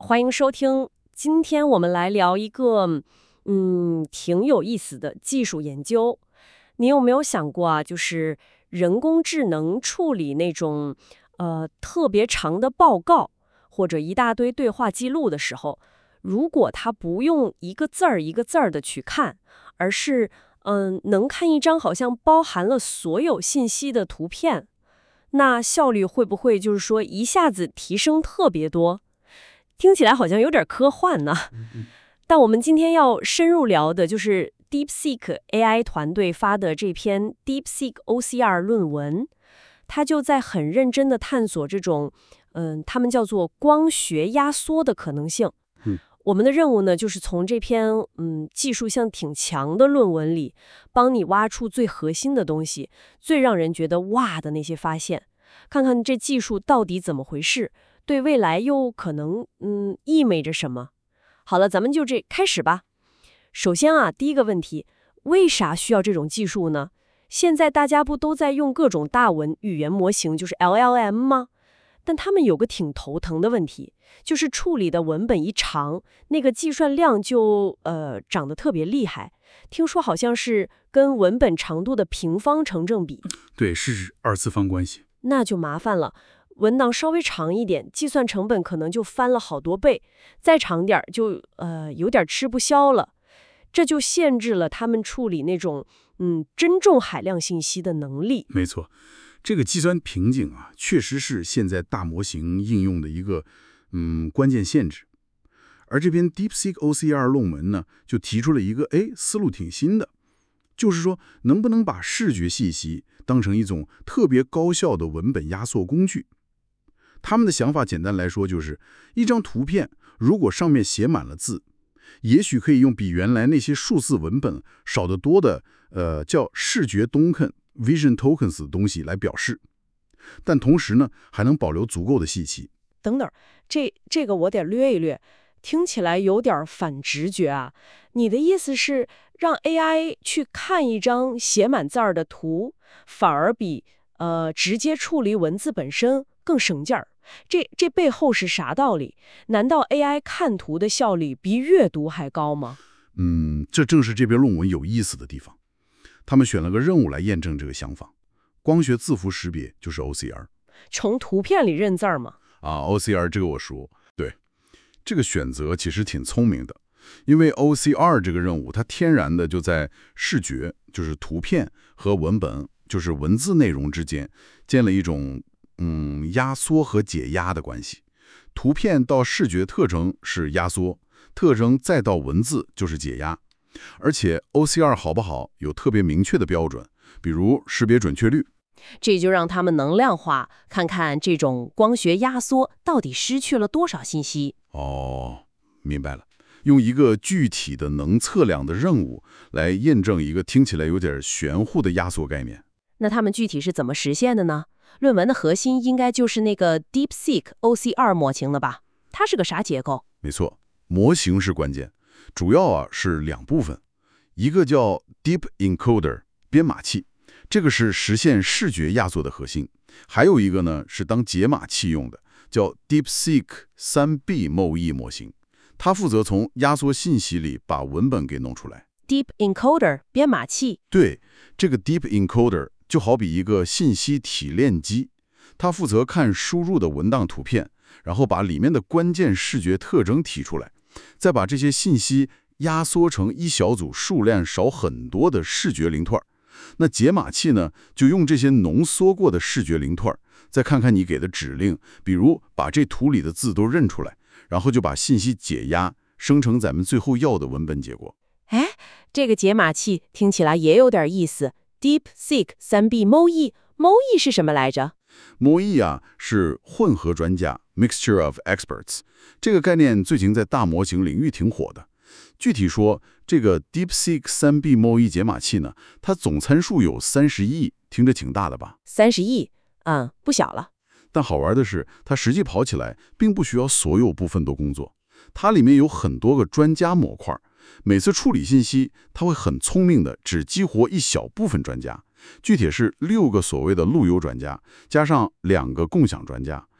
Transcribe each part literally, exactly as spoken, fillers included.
欢迎收听。今天我们来聊一个，嗯，挺有意思的技术研究。你有没有想过啊？就是人工智能处理那种，呃，特别长的报告或者一大堆对话记录的时候，如果它不用一个字儿一个字儿的去看，而是，嗯，能看一张好像包含了所有信息的图片，那效率会不会就是说一下子提升特别多？听起来好像有点科幻呢。但我们今天要深入聊的就是 DeepSeek A I 团队发的这篇 DeepSeek O C R 论文，它就在很认真地探索这种，嗯，他们叫做光学压缩的可能性。 嗯， 我们的任务呢，就是从这篇嗯技术性挺强的论文里，帮你挖出最核心的东西，最让人觉得哇的那些发现，看看这技术到底怎么回事。对未来又可能嗯意味着什么？好了，咱们就这开始吧。首先啊，第一个问题，为啥需要这种技术呢？现在大家不都在用各种大文语言模型，就是 L L M 吗？但他们有个挺头疼的问题，就是处理的文本一长，那个计算量就呃涨得特别厉害。听说好像是跟文本长度的平方成正比。 对，是二次方关系。 那就麻烦了。文档稍微长一点，计算成本可能就翻了好多倍；再长点儿就呃有点吃不消了。这就限制了他们处理那种嗯真重海量信息的能力。 没错，这个计算瓶颈啊，确实是现在大模型应用的一个嗯关键限制。而这篇 DeepSeek O C R 论文呢，就提出了一个哎思路挺新的，就是说能不能把视觉信息当成一种特别高效的文本压缩工具。他们的想法简单来说就是，一张图片如果上面写满了字，也许可以用比原来那些数字文本少得多的呃叫视觉多肯 vision tokens 的东西来表示，但同时呢还能保留足够的信息。 等等，这这个我得略一略，听起来有点反直觉啊。你的意思是让 A I 去看一张写满字儿的图，反而比呃直接处理文字本身更省劲儿？这这背后是啥道理？难道 A I 看图的效率比阅读还高吗？ 嗯，这正是这篇论文有意思的地方。他们选了个任务来验证这个想法，光学字符识别就是 O C R。 从图片里认字儿吗？ 啊 ，O C R 这个我说，对，这个选择其实挺聪明的，因为 O C R 这个任务它天然的就在视觉，就是图片和文本，就是文字内容之间建了一种嗯，压缩和解压的关系。图片到视觉特征是压缩，特征再到文字就是解压。而且 O C R 好不好有特别明确的标准，比如识别准确率。 这就让他们能量化，看看这种光学压缩到底失去了多少信息。 哦，明白了。用一个具体的能测量的任务来验证一个听起来有点玄乎的压缩概念。 那他们具体是怎么实现的呢？论文的核心应该就是那个 DeepSeek O C R 模型了吧？它是个啥结构？ 没错，模型是关键，主要啊是两部分，一个叫 Deep Encoder 编码器，这个是实现视觉压缩的核心；还有一个呢是当解码器用的，叫 DeepSeek 三 B M O E 模型，它负责从压缩信息里把文本给弄出来。 Deep Encoder 编码器？ 对，这个 Deep Encoder就好比一个信息提炼机，它负责看输入的文档图片，然后把里面的关键视觉特征提出来，再把这些信息压缩成一小组数量少很多的视觉零段。那解码器呢，就用这些浓缩过的视觉零段，再看看你给的指令，比如把这图里的字都认出来，然后就把信息解压，生成咱们最后要的文本结果。 哎，这个解码器听起来也有点意思。DeepSeek 三 B M O E，M O E 是什么来着？ M O E 啊是混合专家 ，Mixture of Experts， 这个概念最近在大模型领域挺火的。具体说，这个 DeepSeek 三 B M O E 解码器呢，它总参数有三十亿，听着挺大的吧？ 三十亿，嗯，不小了。 但好玩的是，它实际跑起来并不需要所有部分都工作，它里面有很多个专家模块。每次处理信息，它会很聪明的只激活一小部分专家，具体是六个所谓的路由专家，加上两个共享专家，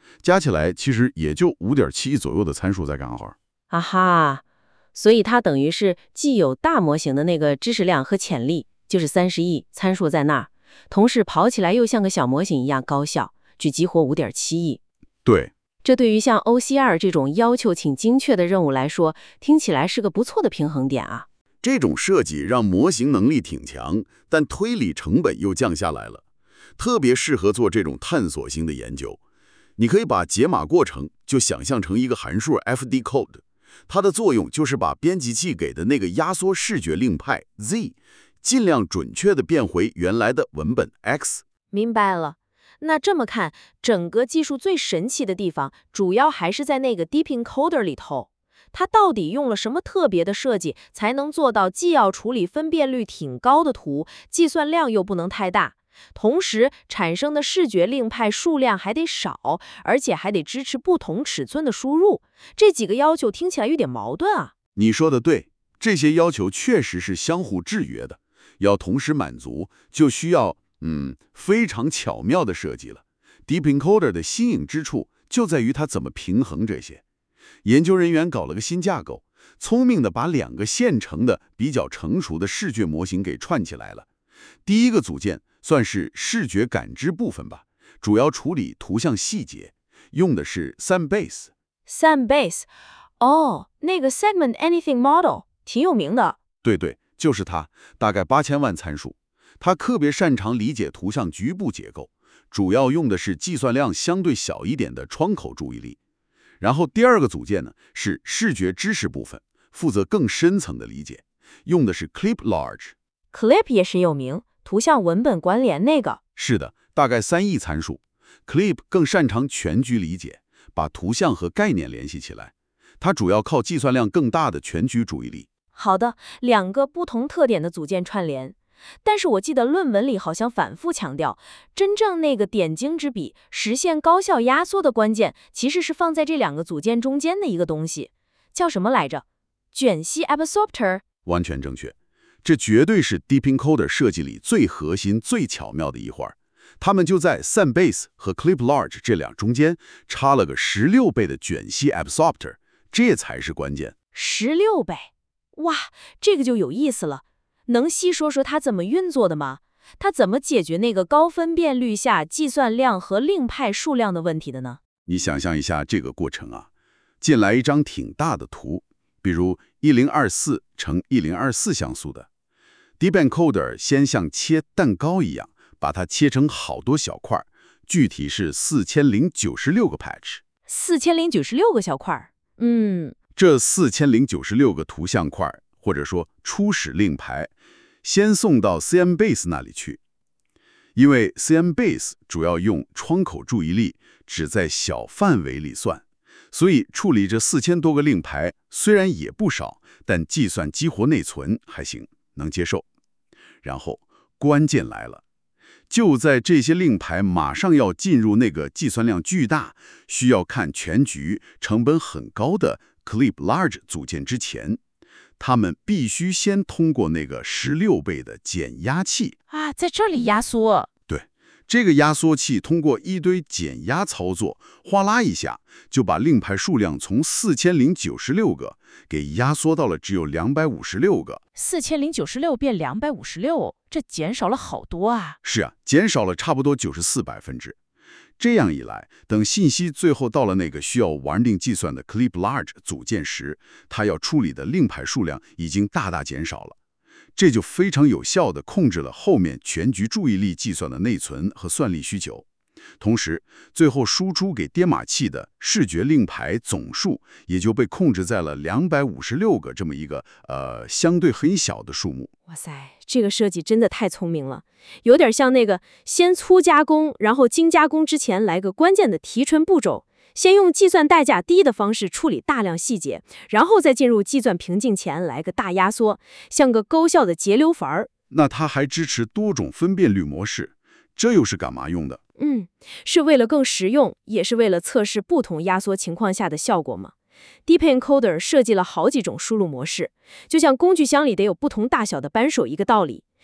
加起来其实也就 五点七亿左右的参数在干活。 啊哈，所以它等于是既有大模型的那个知识量和潜力，就是三十亿参数在那儿，同时跑起来又像个小模型一样高效，只激活 五点七亿。 对， 这对于像 O C R 这种要求挺精确的任务来说，听起来是个不错的平衡点啊。 这种设计让模型能力挺强，但推理成本又降下来了，特别适合做这种探索性的研究。你可以把解码过程就想象成一个函数 F D code， 它的作用就是把编辑器给的那个压缩视觉令派 Z， 尽量准确地变回原来的文本 X。 明白了。那这么看，整个技术最神奇的地方，主要还是在那个 Deep Encoder 里头。它到底用了什么特别的设计，才能做到既要处理分辨率挺高的图，计算量又不能太大，同时产生的视觉令派数量还得少，而且还得支持不同尺寸的输入？这几个要求听起来有点矛盾啊。 你说的对，这些要求确实是相互制约的，要同时满足，就需要嗯非常巧妙的设计了。Deep Encoder 的新颖之处就在于它怎么平衡这些。研究人员搞了个新架构，聪明地把两个现成的、比较成熟的视觉模型给串起来了。第一个组件算是视觉感知部分吧，主要处理图像细节，用的是 Sandbase。Sandbase， 哦，那个 Segment Anything Model 挺有名的。 对对，就是它，大概八千万参数。它特别擅长理解图像局部结构，主要用的是计算量相对小一点的窗口注意力。然后第二个组件呢是视觉知识部分，负责更深层的理解，用的是 Clip Large。Clip 也是有名，图像文本关联那个。 是的，大概三亿参数。Clip 更擅长全局理解，把图像和概念联系起来。它主要靠计算量更大的全局注意力。 好的，两个不同特点的组件串联。但是我记得论文里好像反复强调，真正那个点睛之笔，实现高效压缩的关键，其实是放在这两个组件中间的一个东西，叫什么来着？卷析 absorptor。 完全正确，这绝对是 Deep Encoder 设计里最核心、最巧妙的一环。他们就在 Sandbase 和 Clip Large 这两中间插了个十六倍的卷析 absorptor， 这才是关键。 十六倍，哇，这个就有意思了。能细说说它怎么运作的吗？它怎么解决那个高分辨率下计算量和令派数量的问题的呢？ 你想象一下这个过程啊，进来一张挺大的图，比如一零二四乘一零二四像素的 Deep Encoder 先像切蛋糕一样，把它切成好多小块，具体是四千零九十六个 patch。 四千零九十六个小块，嗯， 这四千零九十六个图像块，或者说初始令牌，先送到 Sandbase 那里去。因为 Sandbase 主要用窗口注意力，只在小范围里算，所以处理这四千多个令牌虽然也不少，但计算激活内存还行，能接受。然后关键来了，就在这些令牌马上要进入那个计算量巨大、需要看全局、成本很高的 Clip Large 组件之前，他们必须先通过那个十六倍的减压器啊，在这里压缩。 对，这个压缩器通过一堆减压操作，哗啦一下就把令牌数量从四千零九十六个给压缩到了只有两百五十六个。 四千零九十六变两百五十六，这减少了好多啊！ 是啊，减少了差不多九十四百分之。这样一来，等信息最后到了那个需要玩定计算的 Clip Large 组件时，它要处理的令牌数量已经大大减少了。这就非常有效地控制了后面全局注意力计算的内存和算力需求。同时，最后输出给编码器的视觉令牌总数也就被控制在了两百五十六个这么一个呃相对很小的数目。 哇塞，这个设计真的太聪明了，有点像那个先粗加工，然后精加工之前来个关键的提纯步骤，先用计算代价低的方式处理大量细节，然后再进入计算瓶颈前来个大压缩，像个高效的节流阀儿。 那它还支持多种分辨率模式，这又是干嘛用的？ 嗯，是为了更实用，也是为了测试不同压缩情况下的效果嘛。Deep Encoder 设计了好几种输入模式，就像工具箱里得有不同大小的扳手一个道理。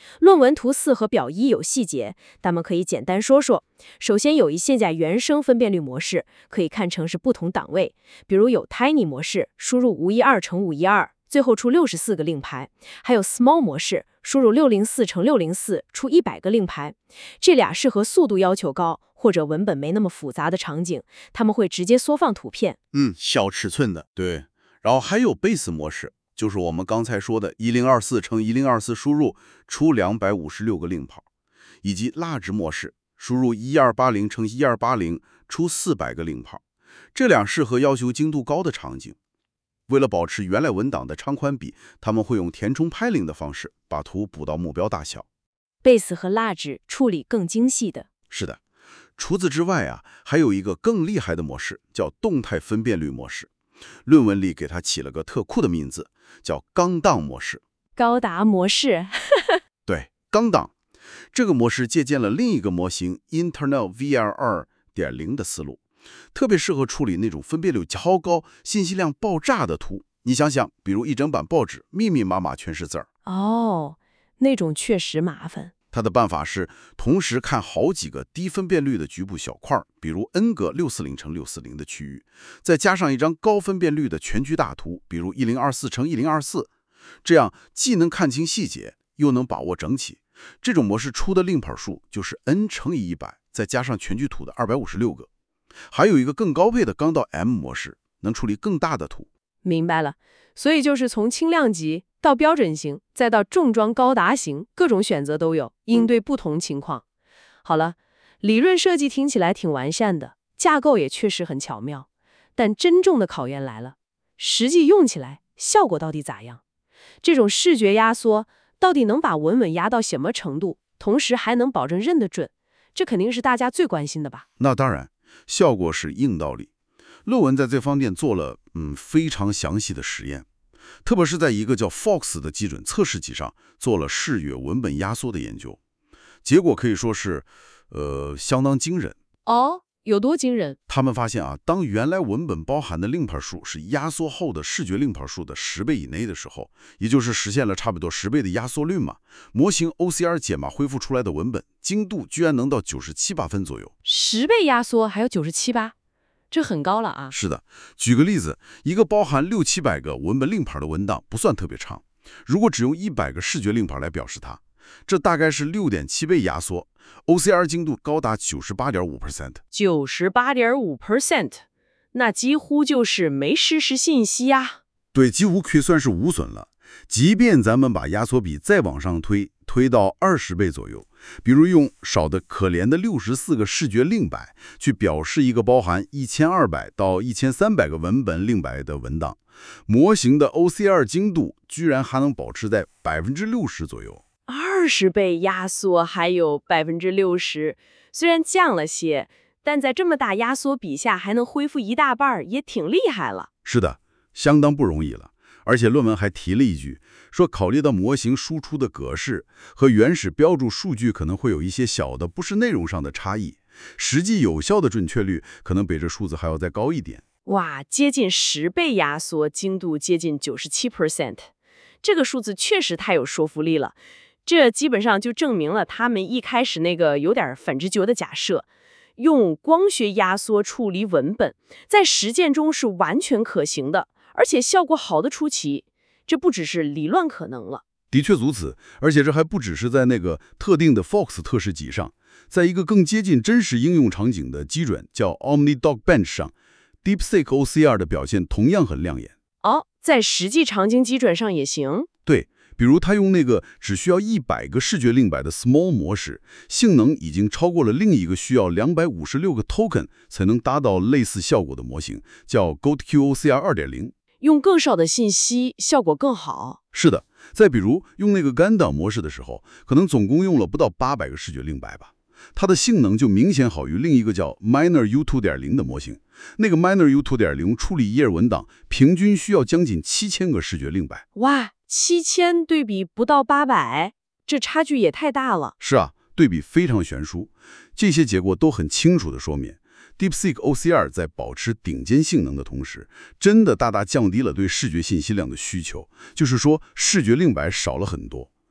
论文图四和表一有细节，咱们可以简单说说。首先有一现在原生分辨率模式，可以看成是不同档位，比如有 Tiny 模式，输入五一二乘五一二，最后出六十四个令牌；还有 Small 模式，输入六零四乘六零四，出一百个令牌。这俩适合速度要求高或者文本没那么复杂的场景，他们会直接缩放图片。 嗯，小尺寸的，对。然后还有 Base 模式，就是我们刚才说的一零二四乘一零二四输入出两百五十六个令牌，以及 Large 模式，输入一二八零乘一二八零出四百个令牌。这俩适合要求精度高的场景。为了保持原来文档的长宽比，他们会用填充拍零的方式把图补到目标大小。 Base 和 Large 处理更精细的。 是的，除此之外啊，还有一个更厉害的模式，叫动态分辨率模式。论文里给它起了个特酷的名字，叫高档模式。 高达模式。 对，高档。这个模式借鉴了另一个模型 Internal V R 二点零 的思路，特别适合处理那种分辨率超高、信息量爆炸的图。你想想，比如一整版报纸密密麻麻全是字儿。 哦，那种确实麻烦。 他的办法是同时看好几个低分辨率的局部小块，比如 N 个六四零乘六四零的区域，再加上一张高分辨率的全局大图，比如一零二四乘一零二四，这样既能看清细节，又能把握整体。这种模式出的令牌数就是 N 乘以一百，再加上全局图的二百五十六个。还有一个更高配的刚到 M 模式，能处理更大的图。 明白了，所以就是从轻量级到标准型，再到重装高达型，各种选择都有，应对不同情况。好了，理论设计听起来挺完善的，架构也确实很巧妙，但真正的考验来了，实际用起来效果到底咋样？这种视觉压缩到底能把文本压到什么程度，同时还能保证认得准？这肯定是大家最关心的吧？ 那当然，效果是硬道理。论文在这方面做了嗯非常详细的实验，特别是在一个叫 Fox 的基准测试集上做了视觉文本压缩的研究，结果可以说是呃相当惊人。 哦，有多惊人？ 他们发现啊，当原来文本包含的令牌数是压缩后的视觉令牌数的十倍以内的时候，也就是实现了差不多十倍的压缩率嘛，模型 O C R 解码恢复出来的文本精度居然能到九十七八分左右。 十倍压缩还有九十七八？这很高了啊！ 是的，举个例子，一个包含六七百个文本令牌的文档不算特别长，如果只用一百个视觉令牌来表示它，这大概是 六点七倍压缩 ，O C R 精度高达 百分之九十八点五。百分之九十八点五，那几乎就是没实时信息啊。 对，几乎可以算是无损了。即便咱们把压缩比再往上推，推到二十倍左右，比如用少得可怜的六十四个视觉令牌去表示一个包含一千二百到一千三百个文本令牌的文档，模型的 O C R 精度居然还能保持在 百分之六十 左右。 二十倍压缩还有 百分之六十， 虽然降了些，但在这么大压缩比下还能恢复一大半，也挺厉害了。 是的，相当不容易了。而且论文还提了一句，说考虑到模型输出的格式和原始标注数据可能会有一些小的不是内容上的差异，实际有效的准确率可能比这数字还要再高一点。 哇，接近十倍压缩，精度接近 百分之九十七， 这个数字确实太有说服力了。这基本上就证明了他们一开始那个有点反直觉的假设，用光学压缩处理文本，在实践中是完全可行的。而且效果好的出奇，这不只是理论可能了。 的确如此，而且这还不只是在那个特定的 Fox 测试集上，在一个更接近真实应用场景的基准叫 OmniDocBench 上 ，DeepSeek O C R 的表现同样很亮眼。 哦，在实际场景基准上也行？ 对，比如他用那个只需要一百个视觉令牌的 Small 模式，性能已经超过了另一个需要两百五十六个 token 才能达到类似效果的模型，叫 GoToQ O C R 二点零。 用更少的信息，效果更好。 是的，再比如用那个干档模式的时候，可能总共用了不到八百个视觉令牌吧，它的性能就明显好于另一个叫 Miner U 二点零 的模型。那个 Miner U 二点零 处理一页文档，平均需要将近七千个视觉令牌。 哇，七千对比不到八百，这差距也太大了。 是啊，对比非常悬殊。这些结果都很清楚地说明，DeepSeek O C R 在保持顶尖性能的同时，真的大大降低了对视觉信息量的需求，就是说视觉令牌少了很多。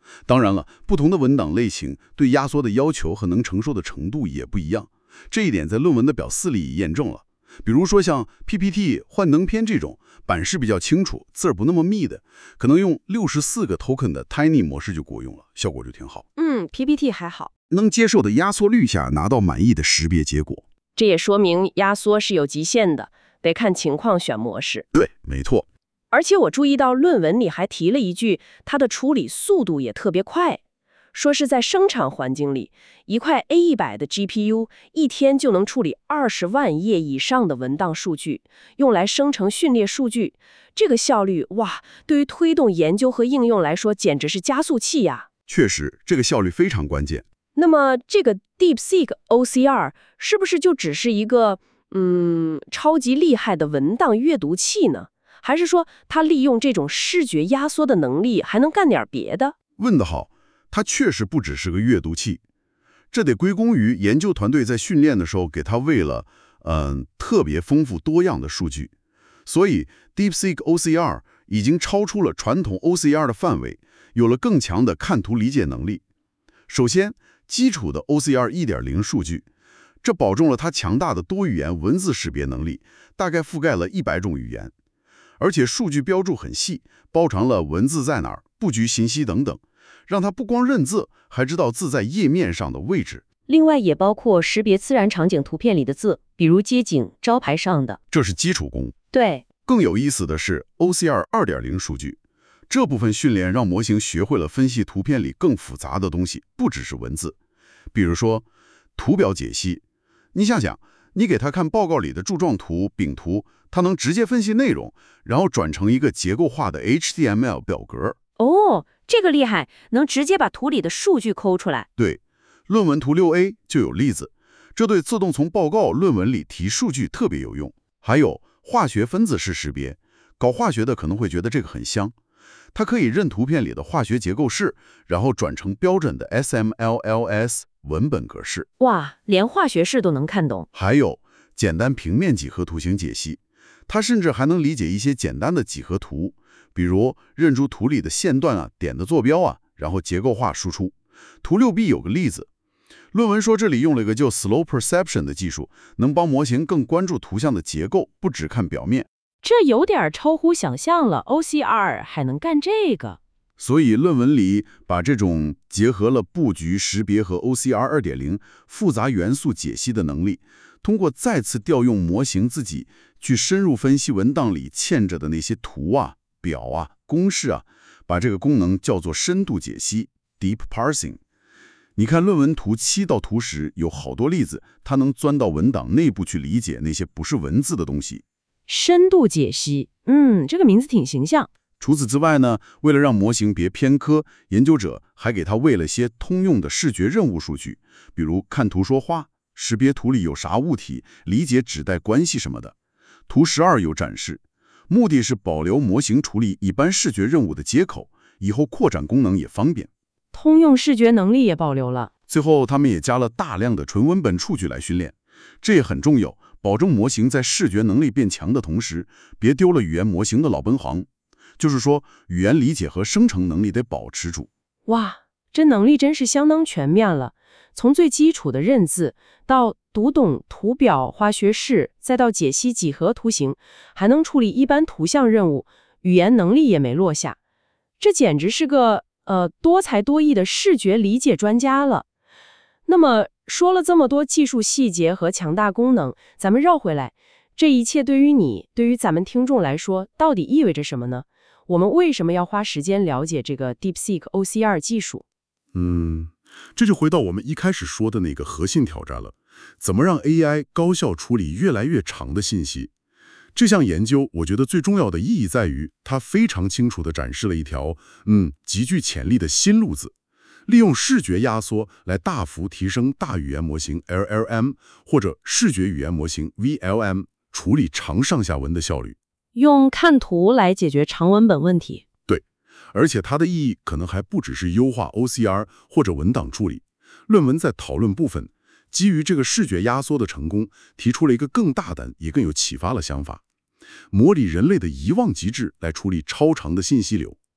当然了，不同的文档类型对压缩的要求和能承受的程度也不一样，这一点在论文的表四里也验证了。比如说像 P P T 幻灯片这种版式比较清楚、字儿不那么密的，可能用六十四个 token 的 Tiny 模式就够用了，效果就挺好。 嗯 ，P P T 还好， 能接受的压缩率下拿到满意的识别结果。 这也说明压缩是有极限的，得看情况选模式。 对，没错。 而且我注意到论文里还提了一句，它的处理速度也特别快，说是在生产环境里，一块 A 一百 的 G P U 一天就能处理二十万页以上的文档数据，用来生成训练数据。这个效率，哇，对于推动研究和应用来说，简直是加速器呀！ 确实，这个效率非常关键。 那么，这个 DeepSeek O C R 是不是就只是一个嗯超级厉害的文档阅读器呢？还是说它利用这种视觉压缩的能力，还能干点别的？ 问得好，它确实不只是个阅读器，这得归功于研究团队在训练的时候给它喂了嗯、呃、特别丰富多样的数据。所以 DeepSeek O C R 已经超出了传统 O C R 的范围，有了更强的看图理解能力。首先，基础的 O C R 一点零 数据，这保证了它强大的多语言文字识别能力，大概覆盖了一百种语言。而且数据标注很细，包含了文字在哪儿、布局信息等等，让它不光认字，还知道字在页面上的位置。 另外也包括识别自然场景图片里的字，比如街景、招牌上的。 这是基础功。 对， 更有意思的是 O C R 二点零 数据，这部分训练让模型学会了分析图片里更复杂的东西，不只是文字。比如说图表解析，你想想，你给他看报告里的柱状图、饼图，它能直接分析内容，然后转成一个结构化的 H T M L 表格。 哦，这个厉害，能直接把图里的数据抠出来。 对，论文图 六 A 就有例子，这对自动从报告、论文里提数据特别有用。还有化学分子式识别，搞化学的可能会觉得这个很香，它可以认图片里的化学结构式，然后转成标准的 S M L L S 文本格式。 哇，连化学式都能看懂。 还有简单平面几何图形解析，它甚至还能理解一些简单的几何图，比如认出图里的线段啊、点的坐标啊，然后结构化输出。图 六 B 有个例子，论文说这里用了一个叫 Slow Perception 的技术，能帮模型更关注图像的结构，不只看表面。 这有点超乎想象了 ，O C R 还能干这个。 所以论文里把这种结合了布局识别和 O C R 二点零 复杂元素解析的能力，通过再次调用模型自己去深入分析文档里嵌着的那些图啊、表啊、公式啊，把这个功能叫做深度解析 （Deep Parsing）。你看论文图七到图十有好多例子，它能钻到文档内部去理解那些不是文字的东西。 深度解析，嗯，这个名字挺形象。 除此之外呢，为了让模型别偏科，研究者还给它喂了些通用的视觉任务数据，比如看图说话、识别图里有啥物体、理解指代关系什么的。图十二有展示，目的是保留模型处理一般视觉任务的接口，以后扩展功能也方便。 通用视觉能力也保留了。 最后，他们也加了大量的纯文本数据来训练，这也很重要，保证模型在视觉能力变强的同时，别丢了语言模型的老本行。就是说，语言理解和生成能力得保持住。 哇，这能力真是相当全面了，从最基础的认字，到读懂图表、化学式，再到解析几何图形，还能处理一般图像任务，语言能力也没落下。这简直是个呃多才多艺的视觉理解专家了。那么说了这么多技术细节和强大功能，咱们绕回来，这一切对于你，对于咱们听众来说，到底意味着什么呢？我们为什么要花时间了解这个 DeepSeek O C R 技术？ 嗯，这就回到我们一开始说的那个核心挑战了，怎么让 A I 高效处理越来越长的信息？这项研究我觉得最重要的意义在于，它非常清楚地展示了一条嗯极具潜力的新路子，利用视觉压缩来大幅提升大语言模型 L L M 或者视觉语言模型 V L M 处理长上下文的效率。 用看图来解决长文本问题。 对，而且它的意义可能还不只是优化 O C R 或者文档处理。论文在讨论部分，基于这个视觉压缩的成功，提出了一个更大胆也更有启发的想法：模拟人类的遗忘机制来处理超长的信息流。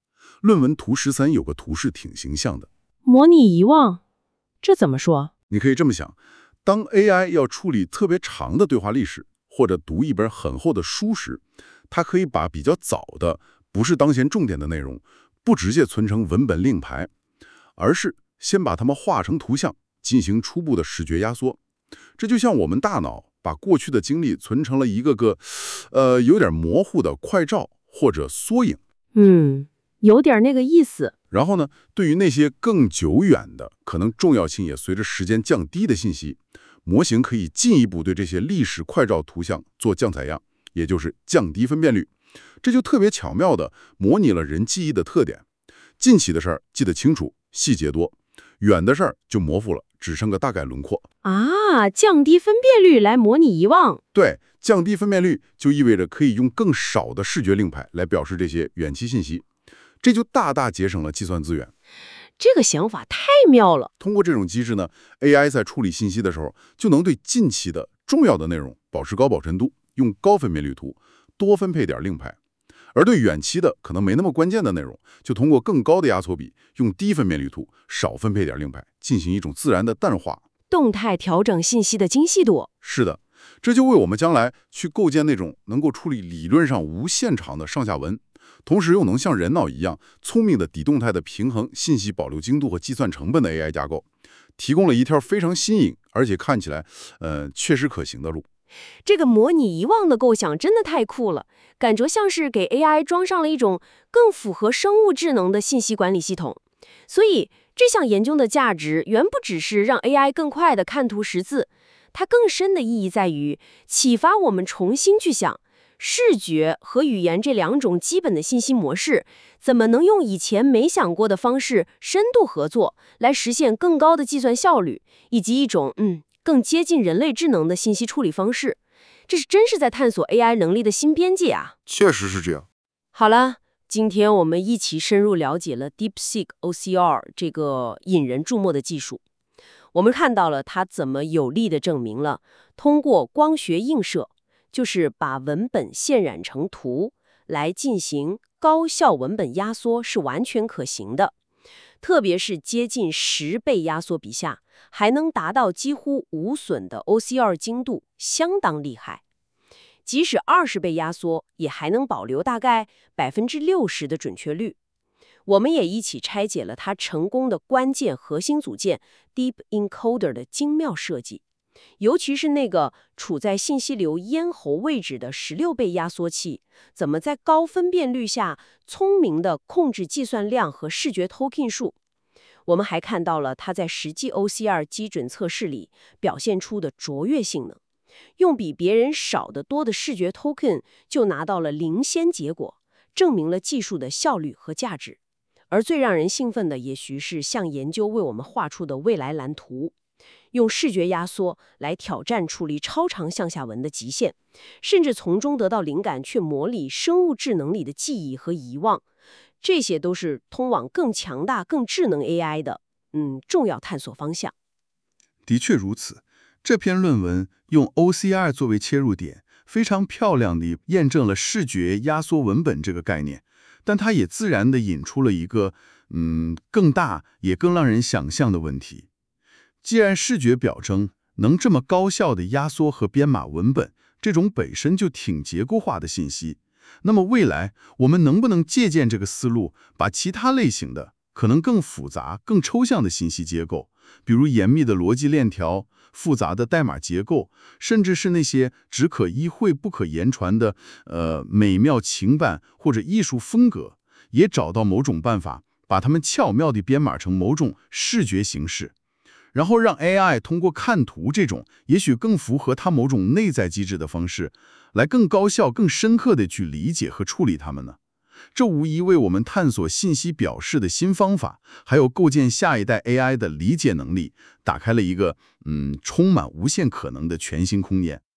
论文图十三有个图示挺形象的。 模拟遗忘，这怎么说？ 你可以这么想，当 A I 要处理特别长的对话历史，或者读一本很厚的书时，它可以把比较早的、不是当前重点的内容，不直接存成文本令牌，而是先把它们画成图像，进行初步的视觉压缩。这就像我们大脑把过去的经历存成了一个个，呃，有点模糊的快照或者缩影。 嗯，有点那个意思。 然后呢，对于那些更久远的、可能重要性也随着时间降低的信息，模型可以进一步对这些历史快照图像做降采样，也就是降低分辨率。这就特别巧妙地模拟了人记忆的特点。近期的事儿记得清楚，细节多；远的事儿就模糊了，只剩个大概轮廓。 啊，降低分辨率来模拟遗忘。 对，降低分辨率就意味着可以用更少的视觉令牌来表示这些远期信息。这就大大节省了计算资源。 这个想法太妙了。 通过这种机制呢 ，A I 在处理信息的时候，就能对近期的重要的内容保持高保真度，用高分辨率图多分配点令牌；而对远期的可能没那么关键的内容，就通过更高的压缩比，用低分辨率图少分配点令牌，进行一种自然的淡化， 动态调整信息的精细度。 是的，这就为我们将来去构建那种能够处理理论上无限长的上下文，同时又能像人脑一样聪明的底动态的平衡信息保留精度和计算成本的 A I 架构，提供了一条非常新颖而且看起来呃确实可行的路。 这个模拟遗忘的构想真的太酷了，感觉像是给 A I 装上了一种更符合生物智能的信息管理系统。所以这项研究的价值远不只是让 A I 更快地看图识字，它更深的意义在于启发我们重新去想，视觉和语言这两种基本的信息模式，怎么能用以前没想过的方式深度合作，来实现更高的计算效率，以及一种嗯更接近人类智能的信息处理方式。这是真是在探索 A I 能力的新边界啊！ 确实是这样。 好了，今天我们一起深入了解了 DeepSeek O C R 这个引人注目的技术。我们看到了它怎么有力地证明了通过光学映射，就是把文本渲染成图，来进行高效文本压缩是完全可行的。特别是接近十倍压缩比下，还能达到几乎无损的 O C R 精度，相当厉害。即使二十倍压缩，也还能保留大概百分之六十的准确率。我们也一起拆解了它成功的关键核心组件 Deep Encoder 的精妙设计，尤其是那个处在信息流咽喉位置的十六倍压缩器，怎么在高分辨率下聪明地控制计算量和视觉 token 数。我们还看到了它在实际 O C R 基准测试里表现出的卓越性能，用比别人少得多的视觉 token 就拿到了领先结果，证明了技术的效率和价值。而最让人兴奋的也许是像研究为我们画出的未来蓝图，用视觉压缩来挑战处理超长向下文的极限，甚至从中得到灵感去模拟生物智能里的记忆和遗忘。这些都是通往更强大、更智能 A I 的嗯重要探索方向。 的确如此，这篇论文用 O C R 作为切入点，非常漂亮地验证了视觉压缩文本这个概念，但它也自然地引出了一个嗯更大也更让人想象的问题。既然视觉表征能这么高效地压缩和编码文本，这种本身就挺结构化的信息，那么未来我们能不能借鉴这个思路，把其他类型的可能更复杂、更抽象的信息结构，比如严密的逻辑链条、复杂的代码结构，甚至是那些只可意会不可言传的呃美妙情感或者艺术风格，也找到某种办法，把它们巧妙地编码成某种视觉形式，然后让 A I 通过看图这种也许更符合它某种内在机制的方式，来更高效、更深刻地去理解和处理它们呢？这无疑为我们探索信息表示的新方法，还有构建下一代 A I 的理解能力，打开了一个嗯充满无限可能的全新空间。